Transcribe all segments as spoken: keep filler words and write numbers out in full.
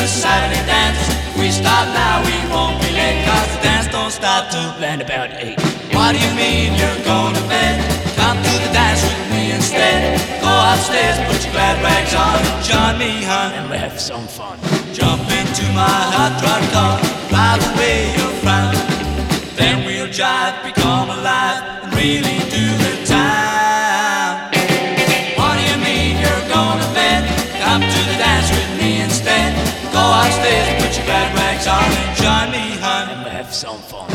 the Saturday dance. We start now, we won't be late, cause the dance don't start till round about eight. What do you mean you're going to bed? Come to the dance with me instead. Go upstairs, put your glad rags on, and join me, hon, and we'll have some fun. Jump into my hot rod car, drive away your frown. Then we'll jive, become alive, and really do the time. What do you mean you're going to bed? Come to the dance with me instead. Go upstairs, put your glad rags on, and join me, hon, and we'll have some fun.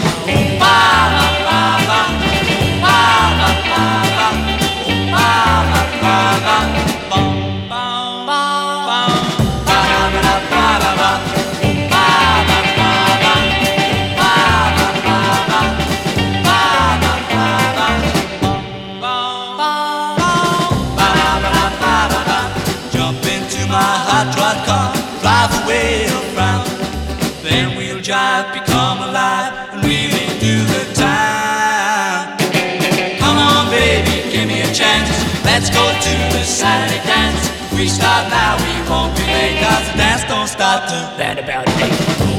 Jump into my hot rod car, drive away your frown. Then we'll jive, become alive, and really do the time. Come on, baby, give me a chance. Let's go to the Saturday dance. We start now, we won't be late, cause the dance don't start till round about eight.